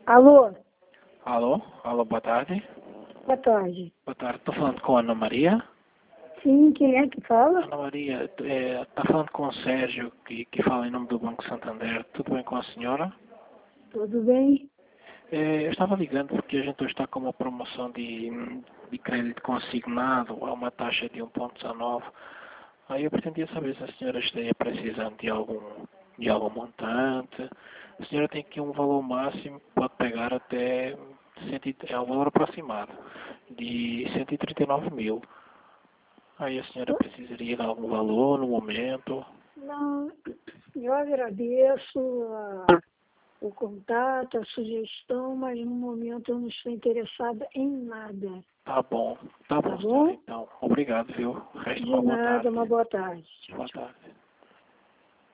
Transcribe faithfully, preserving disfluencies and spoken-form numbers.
Alô? Alô? Alô, boa tarde. Boa tarde. Boa tarde, estou falando com a Ana Maria. Sim, quem é que fala? Ana Maria, está falando com o Sérgio, que, que fala em nome do Banco Santander. Tudo bem com a senhora? Tudo bem? É, eu estava ligando porque a gente hoje está com uma promoção de, de crédito consignado a uma taxa de um vírgula dezenove. Aí eu pretendia saber se a senhora estaria precisando de algum, de algum montante. A senhora tem aqui um valor máximo, pode pegar até, cento e- é um valor aproximado, de cento e trinta e nove mil. Aí a senhora precisaria de algum valor no momento? Não, eu agradeço a- o contato, a sugestão, mas no momento eu não estou interessada em nada. Tá bom, tá Tá bom, senhora, bom? então. Obrigado, viu? Resta De uma boa nada, tarde. uma boa tarde. Boa tarde.